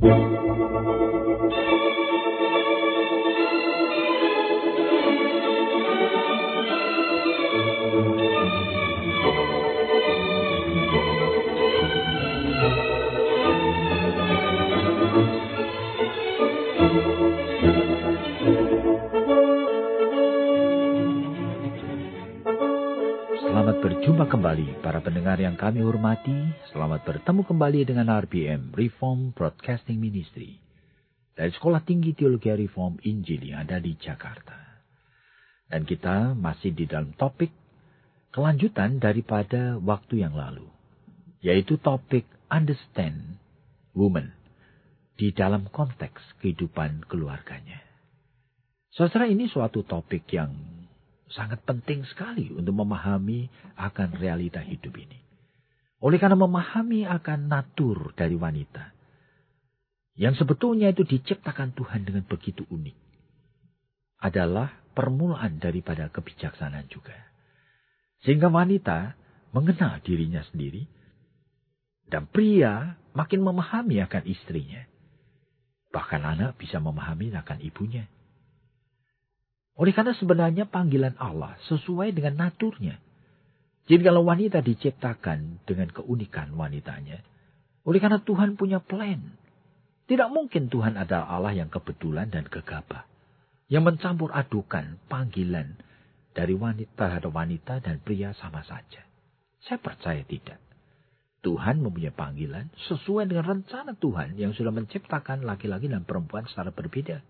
Selamat berjumpa kembali para pendengar yang kami hormati. Selamat bertemu kembali dengan RBM, Reform Broadcasting Ministry, dari Sekolah Tinggi Teologi Reform Injil yang ada di Jakarta. Dan kita masih di dalam topik kelanjutan daripada waktu yang lalu, yaitu topik Understand Woman di dalam konteks kehidupan keluarganya. Saudara, ini suatu topik yang sangat penting sekali untuk memahami akan realita hidup ini. Oleh karena memahami akan natur dari wanita, yang sebetulnya itu diciptakan Tuhan dengan begitu unik, adalah permulaan daripada kebijaksanaan juga. Sehingga wanita mengenal dirinya sendiri, dan pria makin memahami akan istrinya. Bahkan anak bisa memahami akan ibunya. Oleh karena sebenarnya panggilan Allah sesuai dengan naturnya. Jadi kalau wanita diciptakan dengan keunikan wanitanya, oleh karena Tuhan punya plan. Tidak mungkin Tuhan adalah Allah yang kebetulan dan gegabah, yang mencampur adukan panggilan dari wanita terhadap wanita dan pria sama saja. Saya percaya tidak. Tuhan mempunyai panggilan sesuai dengan rencana Tuhan yang sudah menciptakan laki-laki dan perempuan secara berbeda.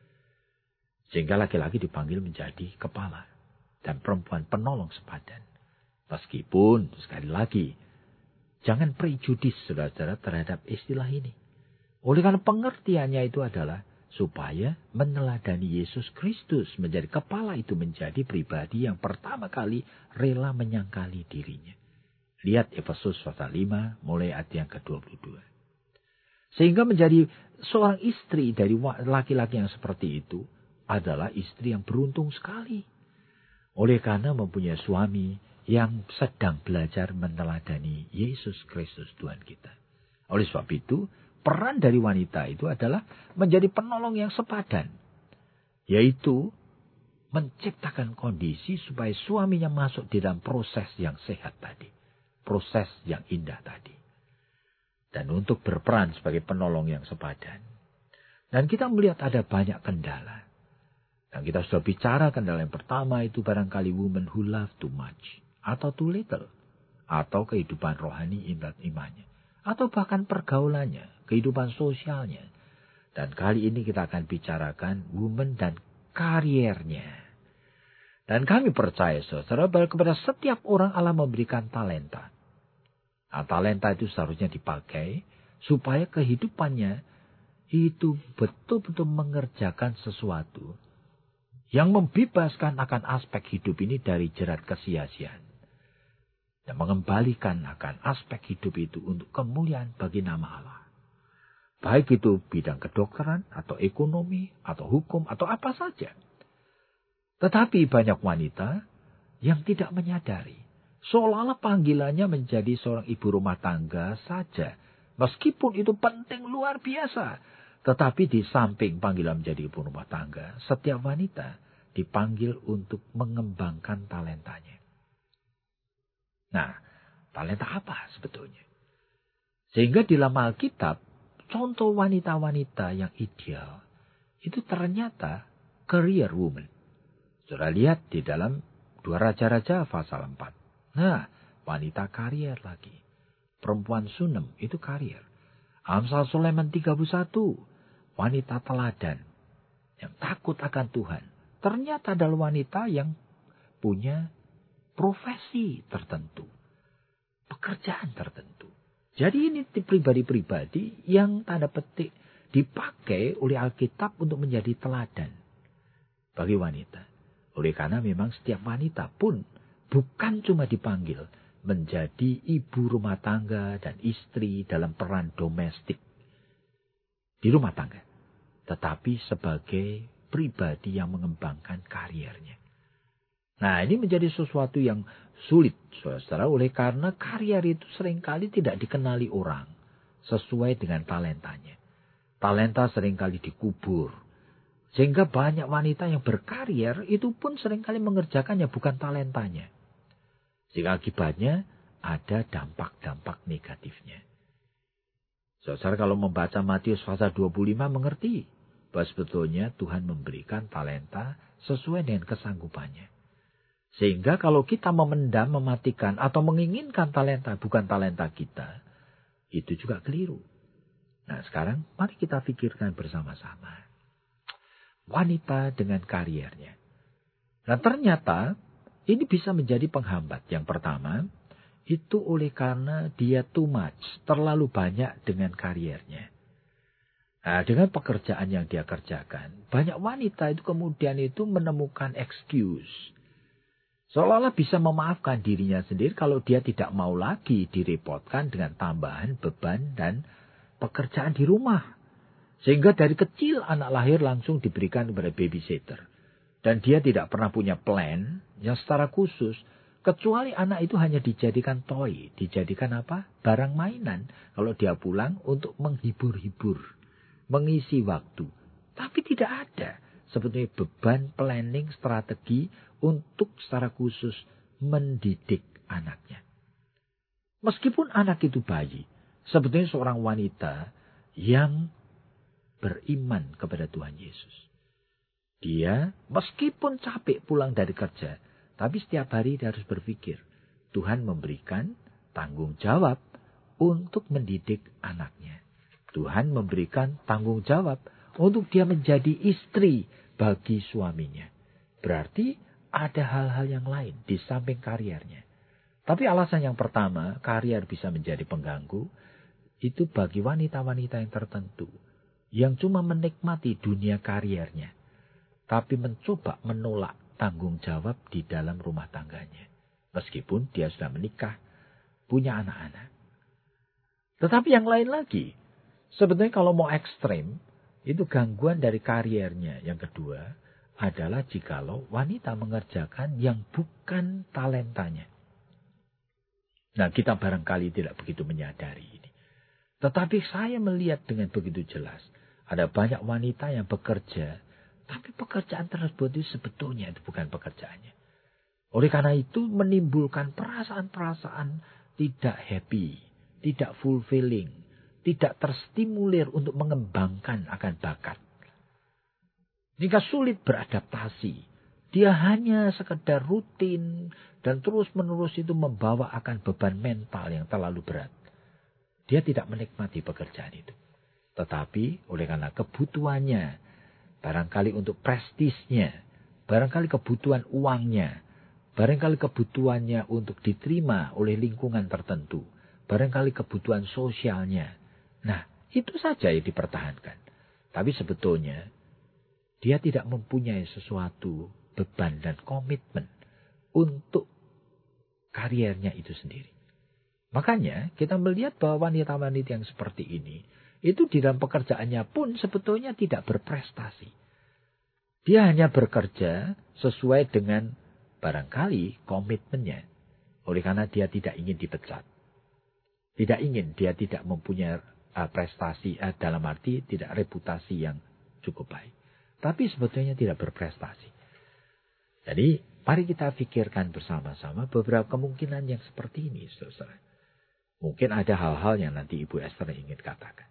Sehingga laki-laki dipanggil menjadi kepala dan perempuan penolong sepadan. Meskipun, sekali lagi, jangan prejudis saudara-saudara terhadap istilah ini. Oleh karena pengertiannya itu adalah supaya meneladani Yesus Kristus menjadi kepala, itu menjadi pribadi yang pertama kali rela menyangkali dirinya. Lihat Efesus pasal 5 mulai ayat yang ke-22. Sehingga menjadi seorang istri dari laki-laki yang seperti itu adalah istri yang beruntung sekali. Oleh karena mempunyai suami yang sedang belajar meneladani Yesus Kristus Tuhan kita. Oleh sebab itu, peran dari wanita itu adalah menjadi penolong yang sepadan. Yaitu menciptakan kondisi supaya suaminya masuk di dalam proses yang sehat tadi. Proses yang indah tadi. Dan untuk berperan sebagai penolong yang sepadan. Dan kita melihat ada banyak kendala. Yang kita sudah bicarakan kendala yang pertama itu barangkali women who love too much. Atau too little. Atau kehidupan rohani imannya. Atau bahkan pergaulannya. Kehidupan sosialnya. Dan kali ini kita akan bicarakan woman dan kariernya. Dan kami percaya saudara bahwa kepada setiap orang Allah memberikan talenta. Nah, talenta itu seharusnya dipakai supaya kehidupannya itu betul-betul mengerjakan sesuatu yang membebaskan akan aspek hidup ini dari jerat kesia-siaan. Dan mengembalikan akan aspek hidup itu untuk kemuliaan bagi nama Allah. Baik itu bidang kedokteran, atau ekonomi, atau hukum, atau apa saja. Tetapi banyak wanita yang tidak menyadari. Seolah-olah panggilannya menjadi seorang ibu rumah tangga saja. Meskipun itu penting luar biasa. Tetapi di samping panggilan menjadi ibu rumah tangga, setiap wanita dipanggil untuk mengembangkan talentanya. Nah, talenta apa sebetulnya? Sehingga di dalam Alkitab, contoh wanita-wanita yang ideal, itu ternyata career woman. Sudah lihat di dalam 2 Raja-Raja pasal 4. Nah, wanita karier lagi. Perempuan Sunem itu karier. Amsal Sulaiman 31. Wanita teladan yang takut akan Tuhan. Ternyata adalah wanita yang punya profesi tertentu. Pekerjaan tertentu. Jadi ini pribadi-pribadi yang tanda petik dipakai oleh Alkitab untuk menjadi teladan bagi wanita. Oleh karena memang setiap wanita pun bukan cuma dipanggil menjadi ibu rumah tangga dan istri dalam peran domestik di rumah tangga. Tetapi sebagai pribadi yang mengembangkan kariernya. Nah, ini menjadi sesuatu yang sulit, saudara, oleh karena karier itu seringkali tidak dikenali orang sesuai dengan talentanya. Talenta seringkali dikubur. Sehingga banyak wanita yang berkarier itu pun seringkali mengerjakannya bukan talentanya. Sehingga akibatnya ada dampak-dampak negatifnya. Saudara kalau membaca Matius pasal 25 mengerti bahwa sebetulnya Tuhan memberikan talenta sesuai dengan kesanggupannya. Sehingga kalau kita memendam, mematikan atau menginginkan talenta bukan talenta kita, itu juga keliru. Nah sekarang mari kita pikirkan bersama-sama. Wanita dengan kariernya. Nah ternyata ini bisa menjadi penghambat. Yang pertama, itu oleh karena dia too much, terlalu banyak dengan kariernya. Nah, dengan pekerjaan yang dia kerjakan, banyak wanita itu kemudian itu menemukan excuse. Seolah-olah bisa memaafkan dirinya sendiri kalau dia tidak mau lagi direpotkan dengan tambahan beban dan pekerjaan di rumah. Sehingga dari kecil anak lahir langsung diberikan kepada babysitter. Dan dia tidak pernah punya plan yang secara khusus. Kecuali anak itu hanya dijadikan toy. Dijadikan apa? Barang mainan. Kalau dia pulang untuk menghibur-hibur. Mengisi waktu. Tapi tidak ada sebetulnya beban planning strategi untuk secara khusus mendidik anaknya. Meskipun anak itu bayi. Sebetulnya seorang wanita yang beriman kepada Tuhan Yesus. Dia meskipun capek pulang dari kerja, tapi setiap hari dia harus berpikir, Tuhan memberikan tanggung jawab untuk mendidik anaknya. Tuhan memberikan tanggung jawab untuk dia menjadi istri bagi suaminya. Berarti ada hal-hal yang lain di samping kariernya. Tapi alasan yang pertama, karier bisa menjadi pengganggu, itu bagi wanita-wanita yang tertentu. Yang cuma menikmati dunia kariernya. Tapi mencoba menolak tanggung jawab di dalam rumah tangganya. Meskipun dia sudah menikah, punya anak-anak. Tetapi yang lain lagi. Sebetulnya kalau mau ekstrem, itu gangguan dari kariernya. Yang kedua adalah jikalau wanita mengerjakan yang bukan talentanya. Nah kita barangkali tidak begitu menyadari ini. Tetapi saya melihat dengan begitu jelas. Ada banyak wanita yang bekerja. Tapi pekerjaan tersebut itu sebetulnya itu bukan pekerjaannya. Oleh karena itu menimbulkan perasaan-perasaan tidak happy. Tidak fulfilling. Tidak terstimulir untuk mengembangkan akan bakat. Jika sulit beradaptasi. Dia hanya sekedar rutin. Dan terus-menerus itu membawa akan beban mental yang terlalu berat. Dia tidak menikmati pekerjaan itu. Tetapi oleh karena kebutuhannya, barangkali untuk prestisnya, barangkali kebutuhan uangnya, barangkali kebutuhannya untuk diterima oleh lingkungan tertentu, barangkali kebutuhan sosialnya. Nah, itu saja yang dipertahankan. Tapi sebetulnya, dia tidak mempunyai sesuatu beban dan komitmen untuk kariernya itu sendiri. Makanya kita melihat bahwa wanita-wanita yang seperti ini, itu di dalam pekerjaannya pun sebetulnya tidak berprestasi. Dia hanya bekerja sesuai dengan barangkali komitmennya. Oleh karena dia tidak ingin dipecat. Tidak ingin, dia tidak mempunyai prestasi dalam arti tidak reputasi yang cukup baik. Tapi sebetulnya tidak berprestasi. Jadi mari kita pikirkan bersama-sama beberapa kemungkinan yang seperti ini, saudara. Mungkin ada hal-hal yang nanti Ibu Esther ingin katakan.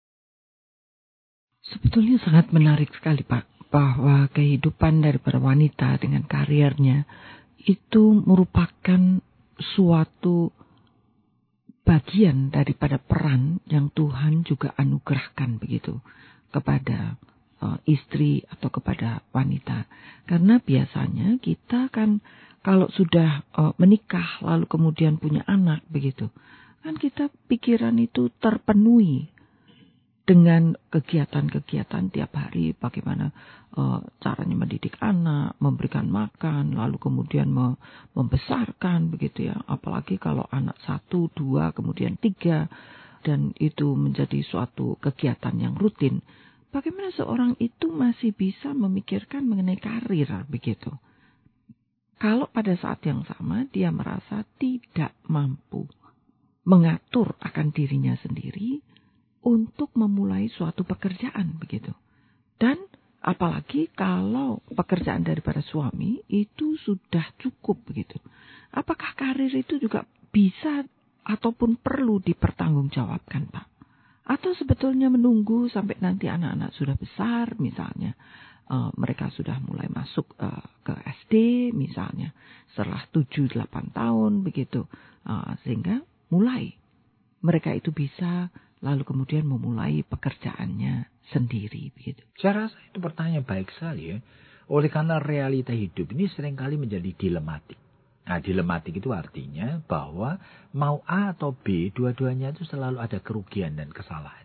Sebetulnya sangat menarik sekali Pak, bahwa kehidupan daripada wanita dengan kariernya itu merupakan suatu bagian daripada peran yang Tuhan juga anugerahkan begitu kepada istri atau kepada wanita. Karena biasanya kita kan kalau sudah menikah lalu kemudian punya anak begitu, kan kita pikiran itu terpenuhi dengan kegiatan-kegiatan tiap hari, bagaimana caranya mendidik anak, memberikan makan, lalu kemudian membesarkan begitu ya. Apalagi kalau anak 1, 2, kemudian 3, dan itu menjadi suatu kegiatan yang rutin. Bagaimana seorang itu masih bisa memikirkan mengenai karir begitu? Kalau pada saat yang sama dia merasa tidak mampu mengatur akan dirinya sendiri, untuk memulai suatu pekerjaan begitu. Dan apalagi kalau pekerjaan daripada suami itu sudah cukup begitu. Apakah karir itu juga bisa ataupun perlu dipertanggungjawabkan, Pak? Atau sebetulnya menunggu sampai nanti anak-anak sudah besar misalnya. Mereka sudah mulai masuk ke SD misalnya. Setelah 7-8 tahun begitu. Sehingga mulai mereka itu bisa lalu kemudian memulai pekerjaannya sendiri begitu. Saya rasa itu pertanyaan baik sekali ya. Oleh karena realita hidup ini seringkali menjadi dilematik. Nah, dilematik itu artinya bahwa mau A atau B, dua-duanya itu selalu ada kerugian dan kesalahan.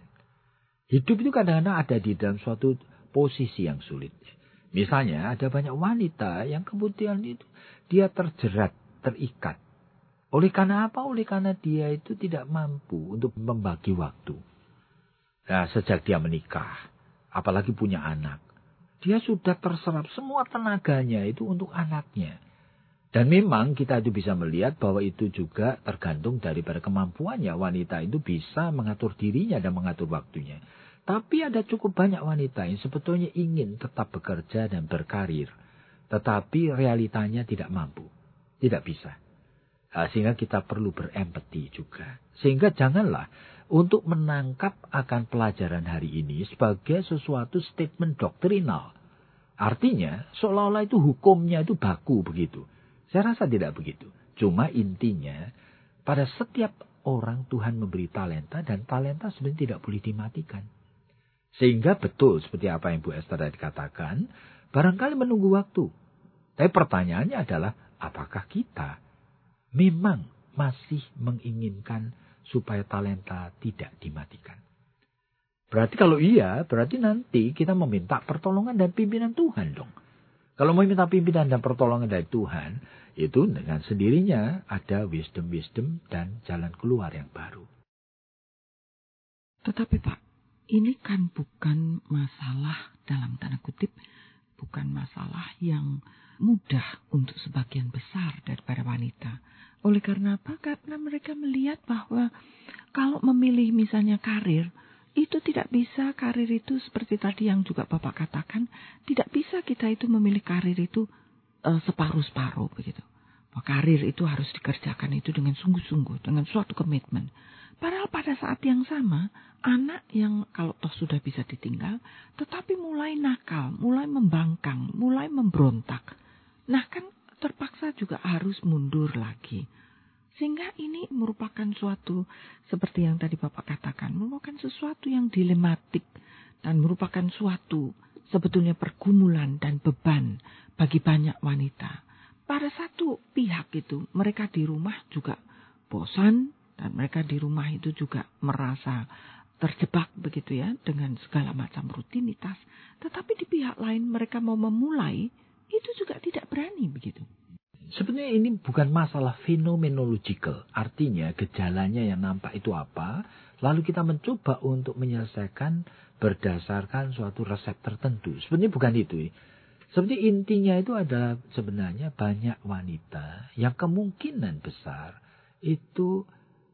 Hidup itu kadang-kadang ada di dalam suatu posisi yang sulit. Misalnya ada banyak wanita yang kemudian itu dia terjerat, terikat. Oleh karena apa? Oleh karena dia itu tidak mampu untuk membagi waktu. Nah, sejak dia menikah, apalagi punya anak, dia sudah terserap semua tenaganya itu untuk anaknya. Dan memang kita itu bisa melihat bahwa itu juga tergantung daripada kemampuannya. Wanita itu bisa mengatur dirinya dan mengatur waktunya. Tapi ada cukup banyak wanita yang sebetulnya ingin tetap bekerja dan berkarir. Tetapi realitanya tidak mampu. Tidak bisa. Sehingga kita perlu berempati juga. Sehingga janganlah untuk menangkap akan pelajaran hari ini sebagai sesuatu statement doktrinal. Artinya seolah-olah itu hukumnya itu baku begitu. Saya rasa tidak begitu. Cuma intinya pada setiap orang Tuhan memberi talenta dan talenta sebenarnya tidak boleh dimatikan. Sehingga betul seperti apa yang Bu Esther tadi katakan, barangkali menunggu waktu. Tapi pertanyaannya adalah apakah kita memang masih menginginkan supaya talenta tidak dimatikan? Berarti kalau iya, berarti nanti kita meminta pertolongan dan pimpinan Tuhan dong. Kalau meminta pimpinan dan pertolongan dari Tuhan, itu dengan sendirinya ada wisdom dan jalan keluar yang baru. Tetapi Pak, ini kan bukan masalah dalam tanda kutip, bukan masalah yang mudah untuk sebagian besar daripada wanita. Oleh karena apa? Karena mereka melihat bahwa kalau memilih misalnya karir, itu tidak bisa karir itu seperti tadi yang juga Bapak katakan, tidak bisa kita itu memilih karir itu separuh-separuh begitu. Karir itu harus dikerjakan itu dengan sungguh-sungguh, dengan suatu komitmen. Padahal pada saat yang sama, anak yang kalau toh sudah bisa ditinggal, tetapi mulai nakal, mulai membangkang, mulai memberontak. Nah kan terpaksa juga harus mundur lagi. Sehingga ini merupakan suatu, seperti yang tadi Bapak katakan, merupakan sesuatu yang dilematik. Dan merupakan suatu sebetulnya pergumulan dan beban bagi banyak wanita. Pada satu pihak itu, mereka di rumah juga bosan. Dan mereka di rumah itu juga merasa terjebak begitu ya, dengan segala macam rutinitas. Tetapi di pihak lain mereka mau memulai, itu juga tidak berani begitu. Sebenarnya ini bukan masalah fenomenological. Artinya gejalanya yang nampak itu apa. Lalu kita mencoba untuk menyelesaikan berdasarkan suatu resep tertentu. Sebenarnya bukan itu. Sebenarnya intinya itu adalah sebenarnya banyak wanita yang kemungkinan besar itu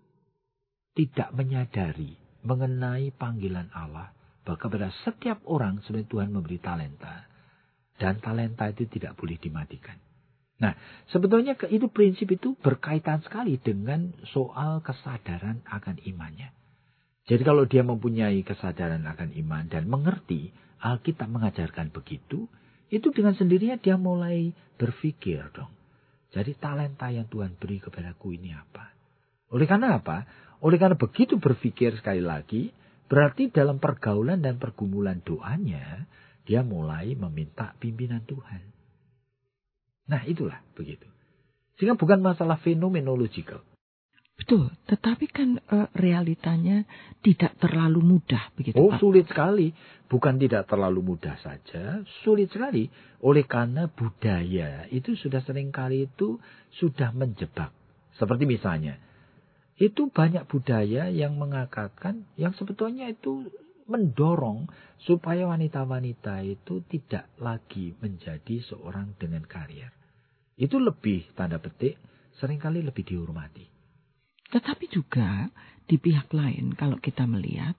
tidak menyadari mengenai panggilan Allah. Bahwa kepada setiap orang sebenarnya Tuhan memberi talenta. Dan talenta itu tidak boleh dimatikan. Nah, sebetulnya itu prinsip itu berkaitan sekali dengan soal kesadaran akan imannya. Jadi kalau dia mempunyai kesadaran akan iman dan mengerti Alkitab mengajarkan begitu, itu dengan sendirinya dia mulai berpikir dong. Jadi talenta yang Tuhan beri kepadaku ini apa? Oleh karena apa? Oleh karena begitu berpikir sekali lagi, berarti dalam pergaulan dan pergumulan doanya, dia mulai meminta pimpinan Tuhan. Nah itulah begitu. Sehingga bukan masalah fenomenological. Betul, tetapi kan realitanya tidak terlalu mudah begitu Pak. Sulit sekali. Bukan tidak terlalu mudah saja, sulit sekali. Oleh karena budaya itu sudah seringkali itu sudah menjebak. Seperti misalnya, itu banyak budaya yang mengatakan, yang sebetulnya itu mendorong supaya wanita-wanita itu tidak lagi menjadi seorang dengan karier. Itu lebih, tanda petik, seringkali lebih dihormati. Tetapi juga di pihak lain kalau kita melihat,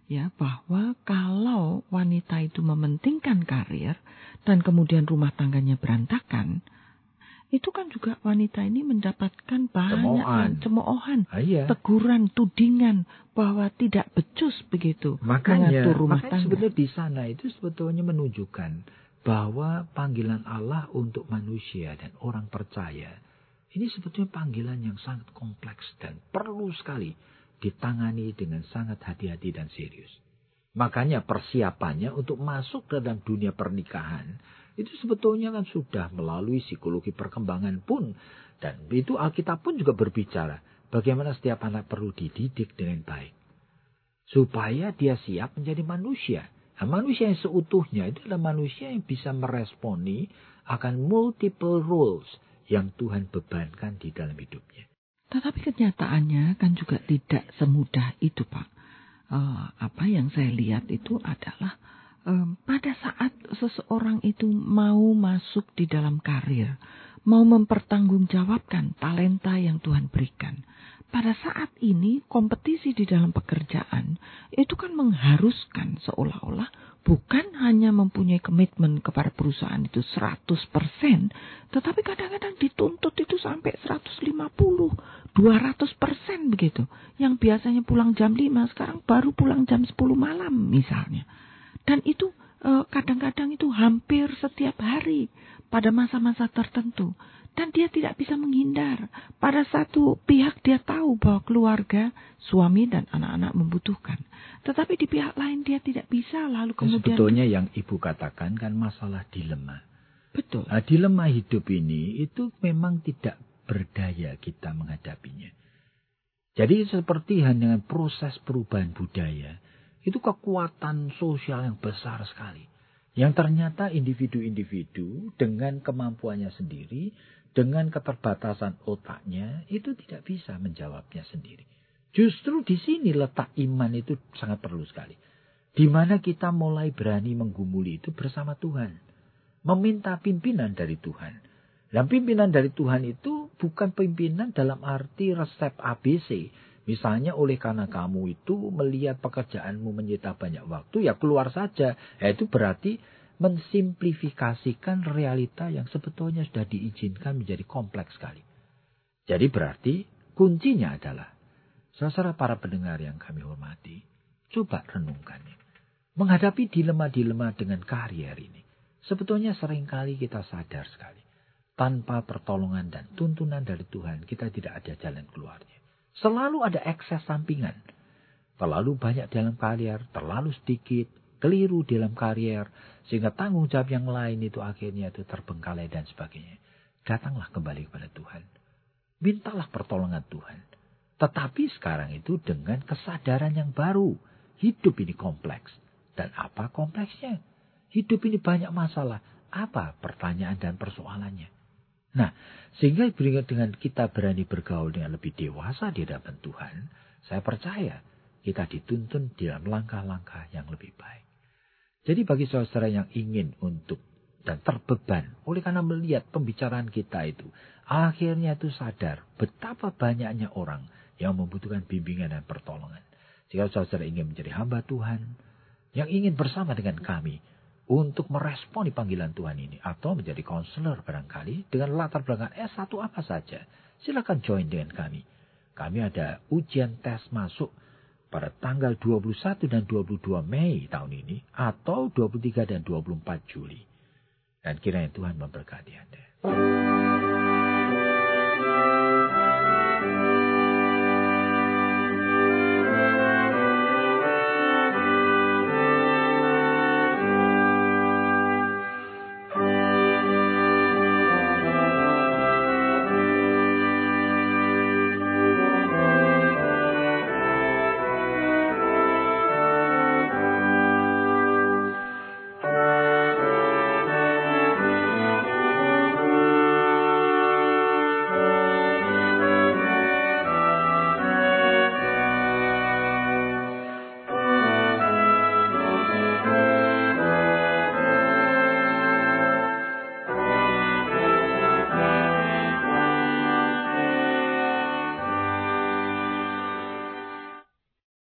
ya, bahwa kalau wanita itu mementingkan karir dan kemudian rumah tangganya berantakan, itu kan juga wanita ini mendapatkan banyak cemoohan, teguran, tudingan bahwa tidak becus begitu mengatur rumah tangga. Sebetulnya di sana itu sebetulnya menunjukkan bahwa panggilan Allah untuk manusia dan orang percaya ini sebetulnya panggilan yang sangat kompleks dan perlu sekali ditangani dengan sangat hati-hati dan serius. Makanya persiapannya untuk masuk ke dalam dunia pernikahan itu sebetulnya kan sudah melalui psikologi perkembangan pun. Dan itu Alkitab pun juga berbicara bagaimana setiap anak perlu dididik dengan baik. Supaya dia siap menjadi manusia. Nah, manusia yang seutuhnya itu adalah manusia yang bisa meresponi akan multiple roles yang Tuhan bebankan di dalam hidupnya. Tetapi kenyataannya kan juga tidak semudah itu, Pak. Apa yang saya lihat itu adalah pada saat seseorang itu mau masuk di dalam karir, mau mempertanggungjawabkan talenta yang Tuhan berikan. Pada saat ini kompetisi di dalam pekerjaan itu kan mengharuskan seolah-olah bukan hanya mempunyai komitmen kepada perusahaan itu 100%, tetapi kadang-kadang dituntut itu sampai 150, 200% begitu. Yang biasanya pulang jam 5, sekarang baru pulang jam 10 malam misalnya. Dan itu kadang-kadang itu hampir setiap hari pada masa-masa tertentu. Dan dia tidak bisa menghindar. Pada satu pihak dia tahu bahwa keluarga, suami dan anak-anak membutuhkan. Tetapi di pihak lain dia tidak bisa. Lalu kemudian sebetulnya yang Ibu katakan kan masalah dilema. Betul. Nah, dilema hidup ini itu memang tidak berdaya kita menghadapinya. Jadi seperti dengan proses perubahan budaya, itu kekuatan sosial yang besar sekali. Yang ternyata individu-individu dengan kemampuannya sendiri, dengan keterbatasan otaknya, itu tidak bisa menjawabnya sendiri. Justru di sini letak iman itu sangat perlu sekali. Di mana kita mulai berani menggumuli itu bersama Tuhan. Meminta pimpinan dari Tuhan. Dan pimpinan dari Tuhan itu bukan pimpinan dalam arti resep ABC. Misalnya oleh karena kamu itu melihat pekerjaanmu menyita banyak waktu, ya keluar saja. Itu berarti mensimplifikasikan realita yang sebetulnya sudah diizinkan menjadi kompleks sekali. Jadi berarti kuncinya adalah, saudara para pendengar yang kami hormati, coba renungkannya. Menghadapi dilema-dilema dengan karier ini, sebetulnya seringkali kita sadar sekali. Tanpa pertolongan dan tuntunan dari Tuhan, kita tidak ada jalan keluarnya. Selalu ada ekses sampingan. Terlalu banyak dalam karier, terlalu sedikit, keliru dalam karier, sehingga tanggung jawab yang lain itu akhirnya itu terbengkalai dan sebagainya. Datanglah kembali kepada Tuhan. Mintalah pertolongan Tuhan. Tetapi sekarang itu dengan kesadaran yang baru. Hidup ini kompleks. Dan apa kompleksnya? Hidup ini banyak masalah. Apa pertanyaan dan persoalannya? Nah, sehingga dengan kita berani bergaul dengan lebih dewasa di hadapan Tuhan, saya percaya kita dituntun dalam langkah-langkah yang lebih baik. Jadi bagi saudara yang ingin untuk dan terbeban oleh karena melihat pembicaraan kita itu, akhirnya itu sadar betapa banyaknya orang yang membutuhkan bimbingan dan pertolongan. Jika saudara ingin menjadi hamba Tuhan, yang ingin bersama dengan kami untuk meresponi panggilan Tuhan ini, atau menjadi konselor barangkali dengan latar belakang S1 apa saja, silakan join dengan kami. Kami ada ujian tes masuk pada tanggal 21 dan 22 Mei tahun ini, atau 23 dan 24 Juli. Dan kiranya Tuhan memberkati Anda.